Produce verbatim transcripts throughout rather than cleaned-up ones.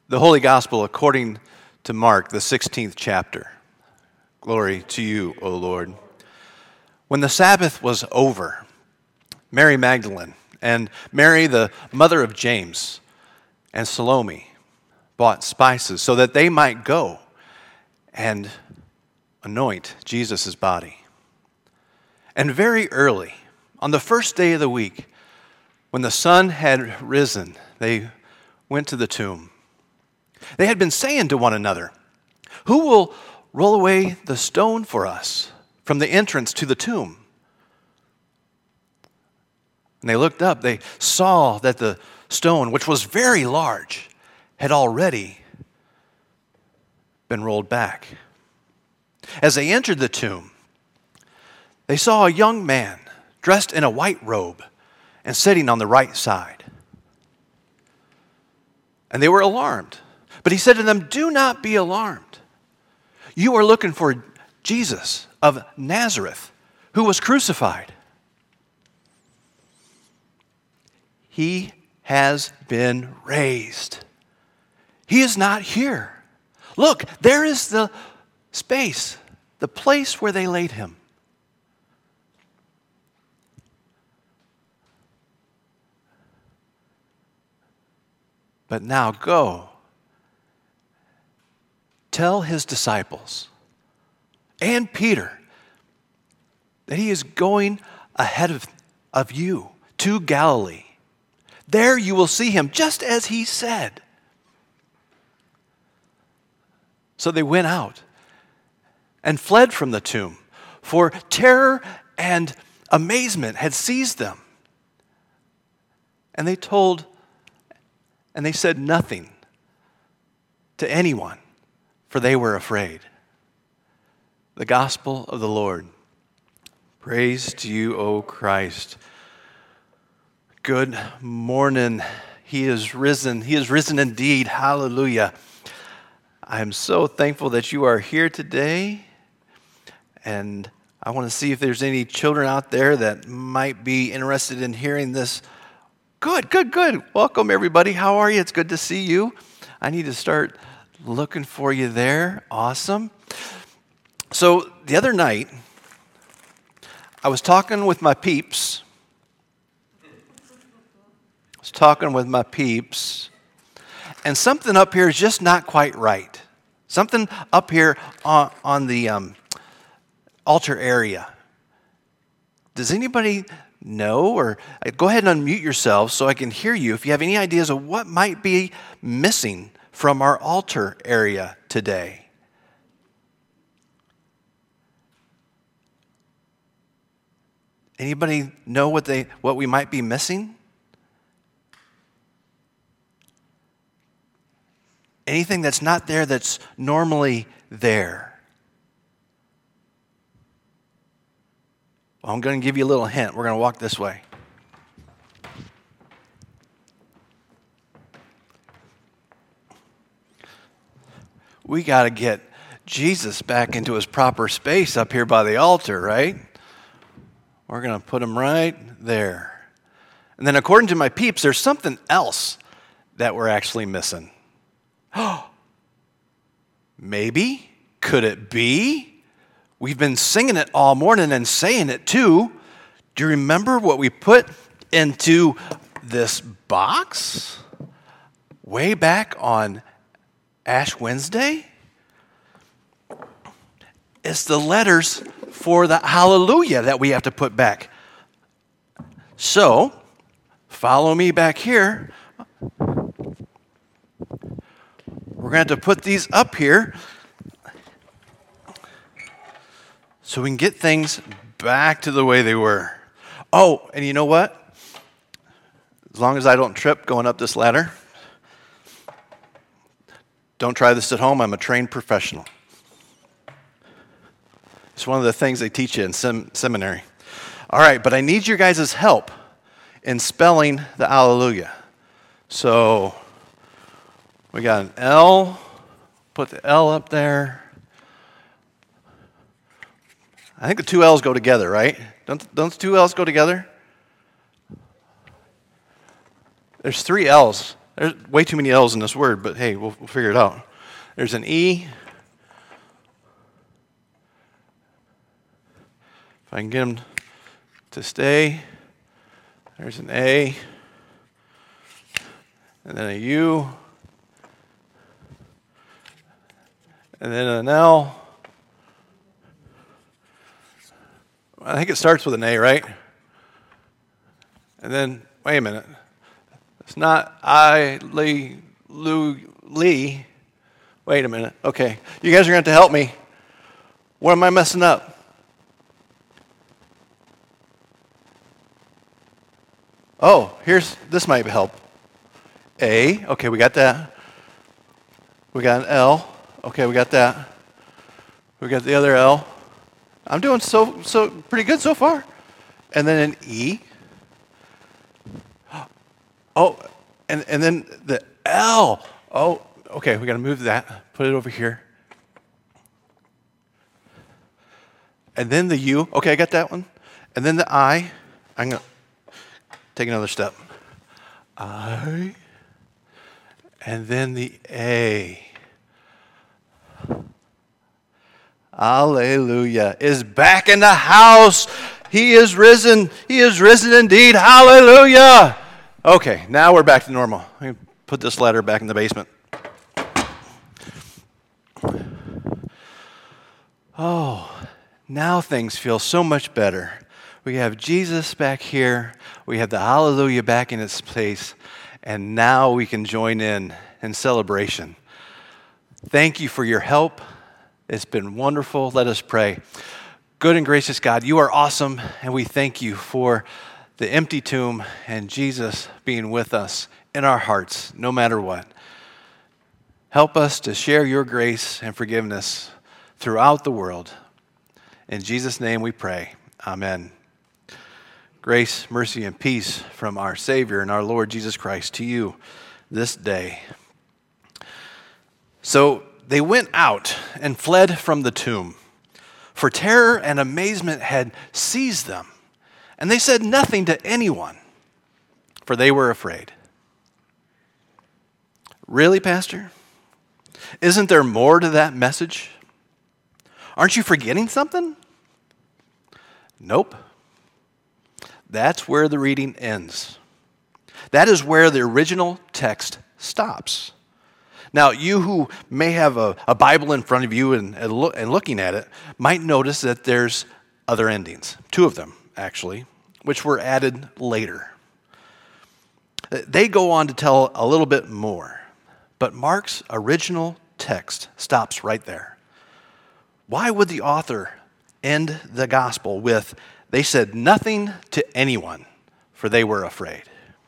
The Holy Gospel according to Mark, the sixteenth chapter. Glory to you, O Lord. When the Sabbath was over, Mary Magdalene and Mary, the mother of James, and Salome bought spices so that they might go and anoint Jesus' body. And very early, on the first day of the week, when the sun had risen, they went to the tomb. They had been saying to one another, "Who will roll away the stone for us from the entrance to the tomb?" And they looked up, they saw that the stone, which was very large, had already been rolled back. As they entered the tomb, they saw a young man dressed in a white robe and sitting on the right side. And they were alarmed. But he said to them, "Do not be alarmed. You are looking for Jesus of Nazareth, who was crucified. He has been raised. He is not here. Look, there is the space, the place where they laid him. But now go. Tell his disciples and Peter that he is going ahead of, of you to Galilee. There you will see him just as he said." So they went out and fled from the tomb, for terror and amazement had seized them. And they told, and they said nothing to anyone, for they were afraid. The gospel of the Lord. Praise to you, O Christ. Good morning. He is risen. He is risen indeed. Hallelujah. I am so thankful that you are here today. And I want to see if there's any children out there that might be interested in hearing this. Good, good, good. Welcome, everybody. How are you? It's good to see you. I need to start looking for you there. Awesome. So the other night, I was talking with my peeps. I was talking with my peeps. And something up here is just not quite right. Something up here on, on the um, altar area. Does anybody know? Or go ahead and unmute yourselves so I can hear you if you have any ideas of what might be missing from our altar area today. Anybody know what they what we might be missing? Anything that's not there that's normally there? Well, I'm going to give you a little hint. We're going to walk this way. We got to get Jesus back into his proper space up here by the altar, right? We're going to put him right there. And then according to my peeps, there's something else that we're actually missing. Maybe? Could it be? We've been singing it all morning and saying it too. Do you remember what we put into this box way back on Ash Wednesday? It's the letters for the hallelujah that we have to put back. So, follow me back here. We're going to have to put these up here so we can get things back to the way they were. Oh, and you know what? As long as I don't trip going up this ladder, don't try this at home. I'm a trained professional. It's one of the things they teach you in sem- seminary. All right, but I need your guys' help in spelling the Alleluia. So we got an L. Put the L up there. I think the two L's go together, right? Don't, don't the two L's go together? There's three L's. There's way too many L's in this word, but hey, we'll, we'll figure it out. There's an E. If I can get them to stay. There's an A. And then a U. And then an L. I think it starts with an A, right? And then, wait a minute. It's not I, Lee, Lou, Lee. Wait a minute. Okay. You guys are going to have to help me. What am I messing up? Oh, here's, this might help. A. Okay, we got that. We got an L. Okay, we got that. We got the other L. I'm doing so so pretty good so far. And then an E. Oh, and, and then the L. Oh, okay, we got to move that. Put it over here. And then the U. Okay, I got that one. And then the I. I'm going to take another step. I. And then the A. Hallelujah is back in the house. He is risen. He is risen indeed. Hallelujah. Okay, now we're back to normal. Let me put this ladder back in the basement. Oh, now things feel so much better. We have Jesus back here. We have the hallelujah back in its place. And now we can join in in celebration. Thank you for your help. It's been wonderful. Let us pray. Good and gracious God, you are awesome, and we thank you for the empty tomb and Jesus being with us in our hearts, no matter what. Help us to share your grace and forgiveness throughout the world. In Jesus' name we pray. Amen. Grace, mercy, and peace from our Savior and our Lord Jesus Christ to you this day. So they went out and fled from the tomb, for terror and amazement had seized them, and they said nothing to anyone, for they were afraid. Really, Pastor? Isn't there more to that message? Aren't you forgetting something? Nope. That's where the reading ends. That is where the original text stops. Now, you who may have a, a Bible in front of you and, and, look, and looking at it might notice that there's other endings, two of them, actually, which were added later. They go on to tell a little bit more, but Mark's original text stops right there. Why would the author end the gospel with, they said nothing to anyone, for they were afraid?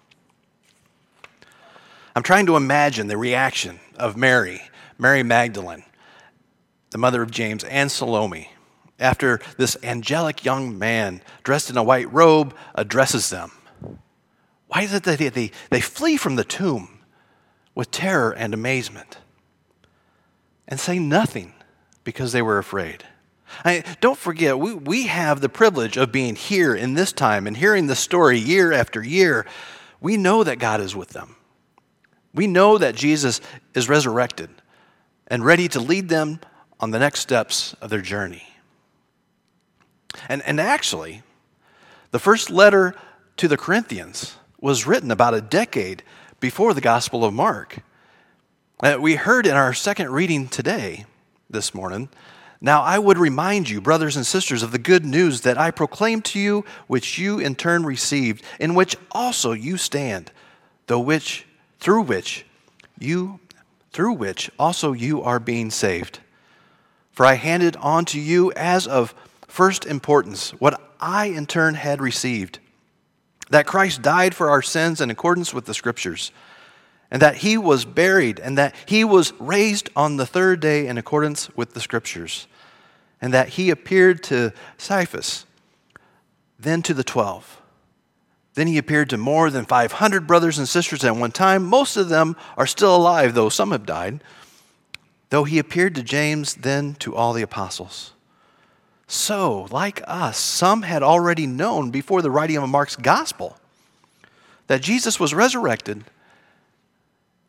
I'm trying to imagine the reaction of Mary, Mary Magdalene, the mother of James, and Salome, after this angelic young man dressed in a white robe addresses them. Why is it that they, they, they flee from the tomb with terror and amazement and say nothing because they were afraid? I, don't forget, we, we have the privilege of being here in this time and hearing the story year after year. We know that God is with them. We know that Jesus is resurrected and ready to lead them on the next steps of their journey. And, and actually, the first letter to the Corinthians was written about a decade before the Gospel of Mark. Uh, we heard in our second reading today, this morning, now I would remind you, brothers and sisters, of the good news that I proclaimed to you, which you in turn received, in which also you stand, though which through which you through which also you are being saved. For I handed on to you as of first importance what I in turn had received, that Christ died for our sins in accordance with the Scriptures, and that he was buried, and that he was raised on the third day in accordance with the Scriptures, and that he appeared to Cephas, then to the twelve. Then he appeared to more than five hundred brothers and sisters at one time. Most of them are still alive, though some have died. Though he appeared to James, then to all the apostles. So, like us, some had already known before the writing of Mark's gospel that Jesus was resurrected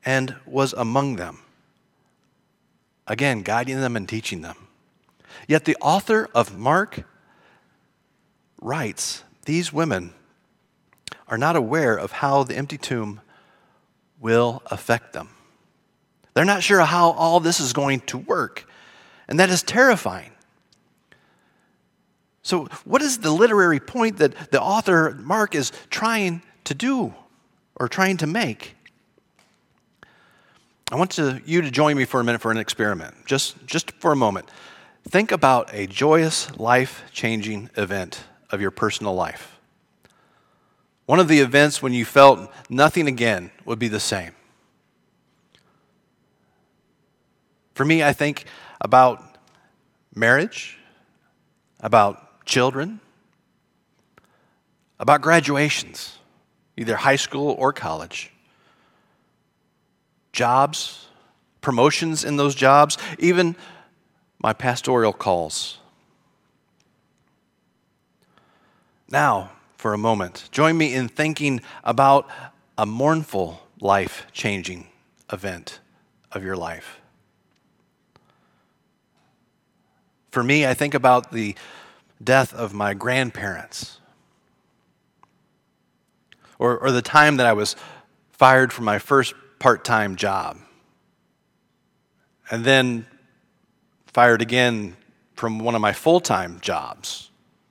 and was among them, again, guiding them and teaching them. Yet the author of Mark writes, these women are not aware of how the empty tomb will affect them. They're not sure how all this is going to work, and that is terrifying. So what is the literary point that the author, Mark, is trying to do or trying to make? I want to, you to join me for a minute for an experiment, just, just for a moment. Think about a joyous, life-changing event of your personal life. One of the events when you felt nothing again would be the same. For me, I think about marriage, about children, about graduations, either high school or college, jobs, promotions in those jobs, even my pastoral calls. Now, for a moment, join me in thinking about a mournful, life-changing event of your life. For me, I think about the death of my grandparents, or, or the time that I was fired from my first part-time job, and then fired again from one of my full-time jobs.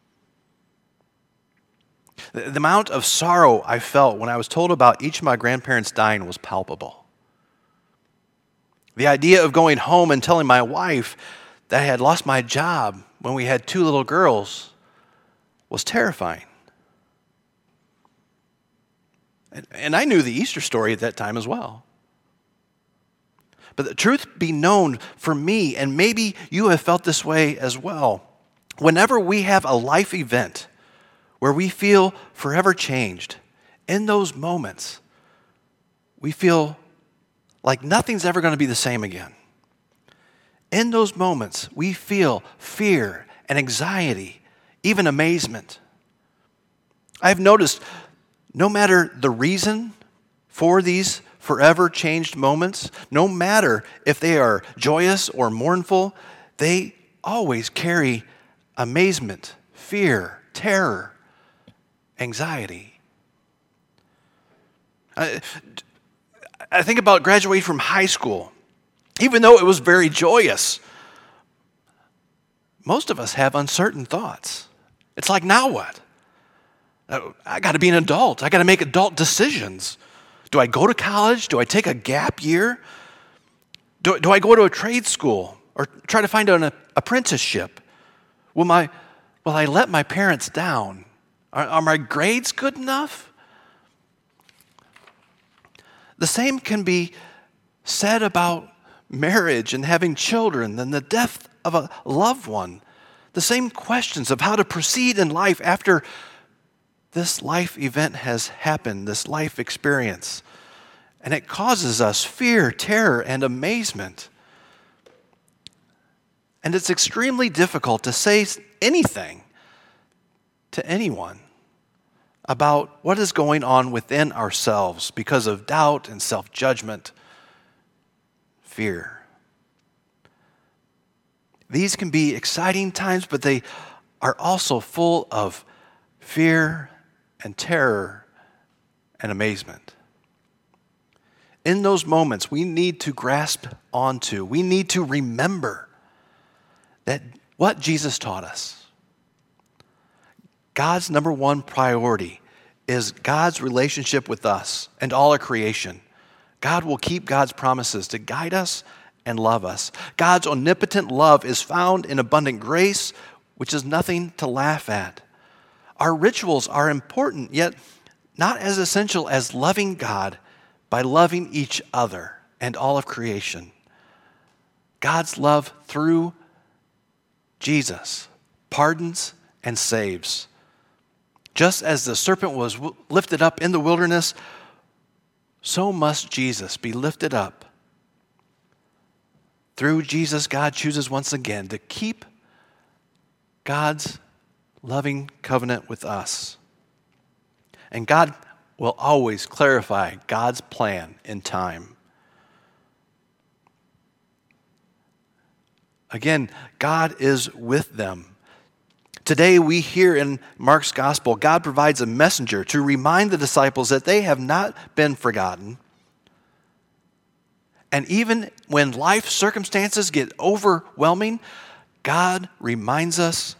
The, the amount of sorrow I felt when I was told about each of my grandparents dying was palpable. The idea of going home and telling my wife that I had lost my job when we had two little girls was terrifying. And, and I knew the Easter story at that time as well. But the truth be known for me, and maybe you have felt this way as well, whenever we have a life event where we feel forever changed, in those moments, we feel like nothing's ever going to be the same again. In those moments, we feel fear and anxiety, even amazement. I've noticed no matter the reason for these forever changed moments, no matter if they are joyous or mournful, they always carry amazement, fear, terror, anxiety. I, I think about graduating from high school. Even though it was very joyous, most of us have uncertain thoughts. It's like, now what? I got to be an adult. I got to make adult decisions. Do I go to college? Do I take a gap year? Do, do I go to a trade school or try to find an apprenticeship? Will my will I let my parents down? Are, are my grades good enough? The same can be said about marriage and having children and the death of a loved one. The same questions of how to proceed in life after this life event has happened, this life experience. And it causes us fear, terror, and amazement. And it's extremely difficult to say anything to anyone about what is going on within ourselves because of doubt and self-judgment, fear. These can be exciting times, but they are also full of fear and terror and amazement. In those moments, we need to grasp onto, we need to remember that what Jesus taught us. God's number one priority is God's relationship with us and all of creation. God will keep God's promises to guide us and love us. God's omnipotent love is found in abundant grace, which is nothing to laugh at. Our rituals are important, yet not as essential as loving God by loving each other and all of creation. God's love through Jesus pardons and saves. Just as the serpent was lifted up in the wilderness, so must Jesus be lifted up. Through Jesus, God chooses once again to keep God's loving covenant with us. And God will always clarify God's plan in time. Again, God is with them. Today we hear in Mark's gospel, God provides a messenger to remind the disciples that they have not been forgotten. And even when life circumstances get overwhelming, God reminds us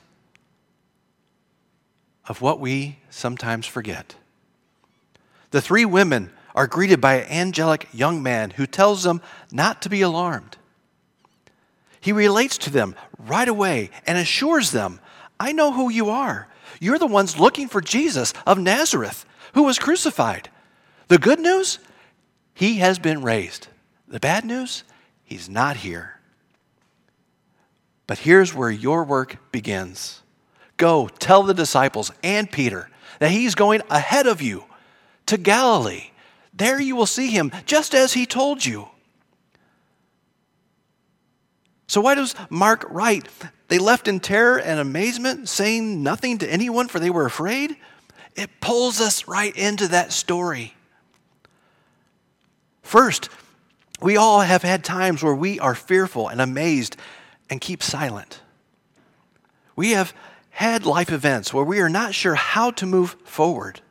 of what we sometimes forget. The three women are greeted by an angelic young man who tells them not to be alarmed. He relates to them right away and assures them, I know who you are. You're the ones looking for Jesus of Nazareth, who was crucified. The good news? He has been raised. The bad news? He's not here. But here's where your work begins. Go tell the disciples and Peter that he's going ahead of you to Galilee. There you will see him, just as he told you. So why does Mark write, they left in terror and amazement, saying nothing to anyone, for they were afraid? It pulls us right into that story. First, we all have had times where we are fearful and amazed and keep silent. We have had life events where we are not sure how to move forward.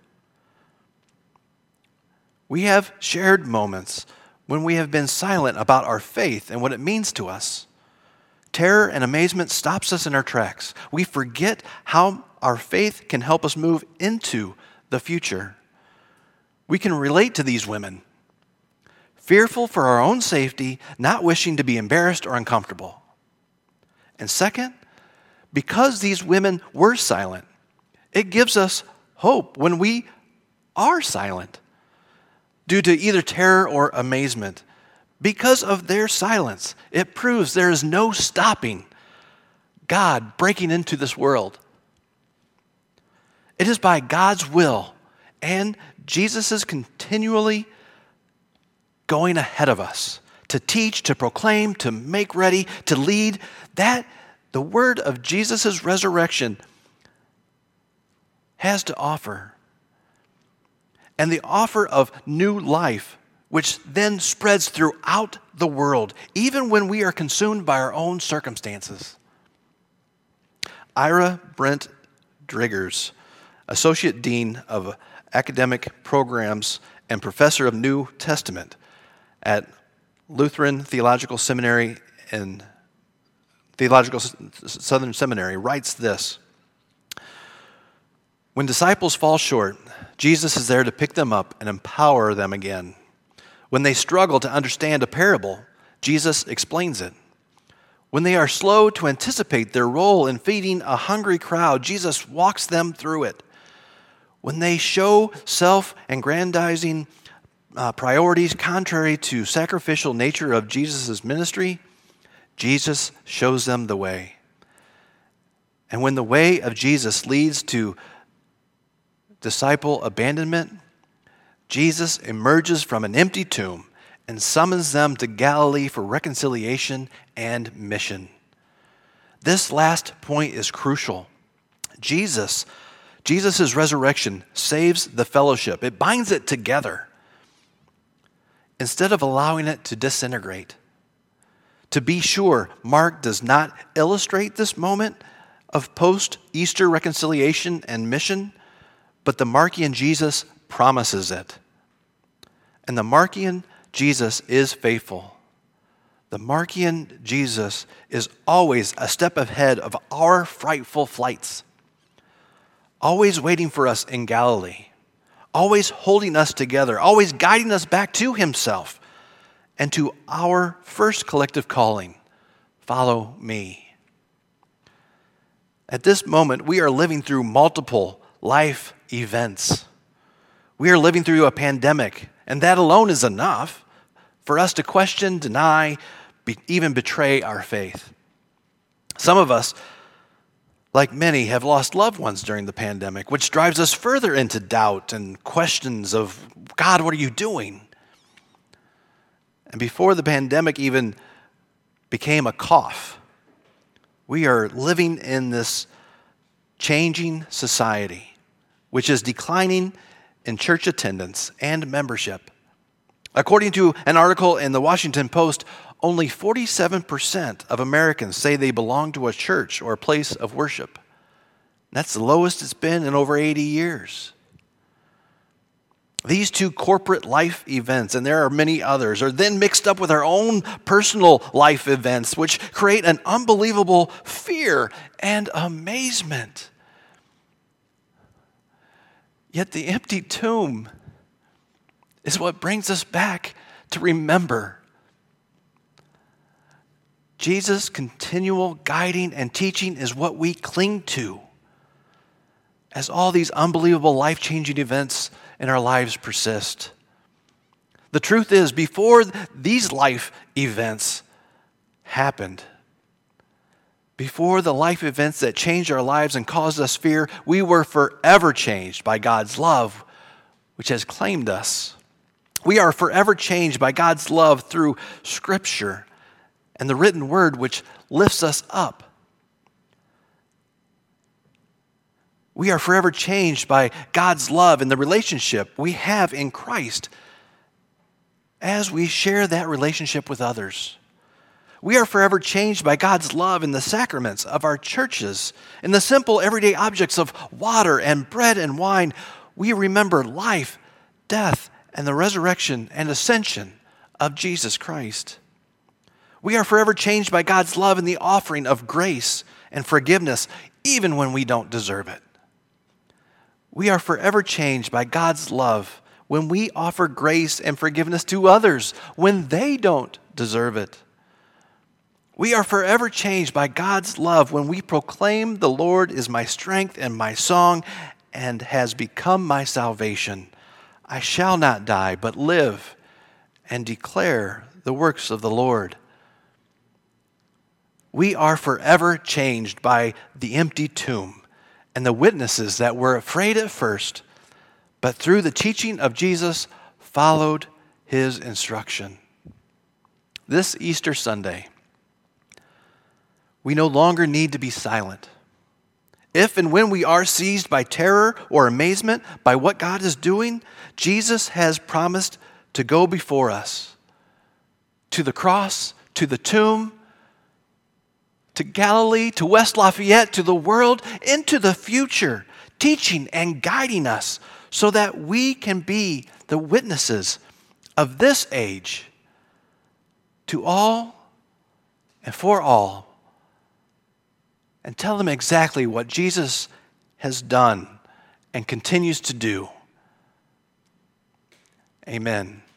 We have shared moments when we have been silent about our faith and what it means to us. Terror and amazement stops us in our tracks. We forget how our faith can help us move into the future. We can relate to these women, fearful for our own safety, not wishing to be embarrassed or uncomfortable. And second, because these women were silent, it gives us hope when we are silent due to either terror or amazement. Because of their silence, it proves there is no stopping God breaking into this world. It is by God's will and Jesus is continually going ahead of us to teach, to proclaim, to make ready, to lead, that the word of Jesus' resurrection has to offer. And the offer of new life, which then spreads throughout the world, even when we are consumed by our own circumstances. Ira Brent Driggers, Associate Dean of Academic Programs and Professor of New Testament at Lutheran Theological Seminary and Theological Southern Seminary, writes this: when disciples fall short, Jesus is there to pick them up and empower them again. When they struggle to understand a parable, Jesus explains it. When they are slow to anticipate their role in feeding a hungry crowd, Jesus walks them through it. When they show self-aggrandizing uh, priorities contrary to sacrificial nature of Jesus' ministry, Jesus shows them the way. And when the way of Jesus leads to disciple abandonment, Jesus emerges from an empty tomb and summons them to Galilee for reconciliation and mission. This last point is crucial. Jesus, Jesus' resurrection saves the fellowship. It binds it together instead of allowing it to disintegrate. To be sure, Mark does not illustrate this moment of post-Easter reconciliation and mission, but the Markian Jesus promises it. And the Markian Jesus is faithful. The Markian Jesus is always a step ahead of our frightful flights, always waiting for us in Galilee, always holding us together, always guiding us back to himself and to our first collective calling, follow me. At this moment, we are living through multiple life events. We are living through a pandemic, and that alone is enough for us to question, deny, be, even betray our faith. Some of us, like many, have lost loved ones during the pandemic, which drives us further into doubt and questions of, God, what are you doing? And before the pandemic even became a cough, we are living in this changing society, which is declining in church attendance and membership. According to an article in the Washington Post, only forty-seven percent of Americans say they belong to a church or a place of worship. That's the lowest it's been in over eighty years. These two corporate life events, and there are many others, are then mixed up with our own personal life events, which create an unbelievable fear and amazement. Yet the empty tomb is what brings us back to remember Jesus' continual guiding and teaching is what we cling to as all these unbelievable life-changing events in our lives persist. The truth is, before these life events happened, before the life events that changed our lives and caused us fear, we were forever changed by God's love, which has claimed us. We are forever changed by God's love through Scripture and the written word, which lifts us up. We are forever changed by God's love and the relationship we have in Christ as we share that relationship with others. We are forever changed by God's love in the sacraments of our churches, in the simple everyday objects of water and bread and wine. We remember life, death, and the resurrection and ascension of Jesus Christ. We are forever changed by God's love in the offering of grace and forgiveness, even when we don't deserve it. We are forever changed by God's love when we offer grace and forgiveness to others when they don't deserve it. We are forever changed by God's love when we proclaim the Lord is my strength and my song and has become my salvation. I shall not die, but live and declare the works of the Lord. We are forever changed by the empty tomb and the witnesses that were afraid at first, but through the teaching of Jesus followed his instruction. This Easter Sunday, we no longer need to be silent. If and when we are seized by terror or amazement by what God is doing, Jesus has promised to go before us to the cross, to the tomb, to Galilee, to West Lafayette, to the world, into the future, teaching and guiding us so that we can be the witnesses of this age to all and for all, and tell them exactly what Jesus has done and continues to do. Amen.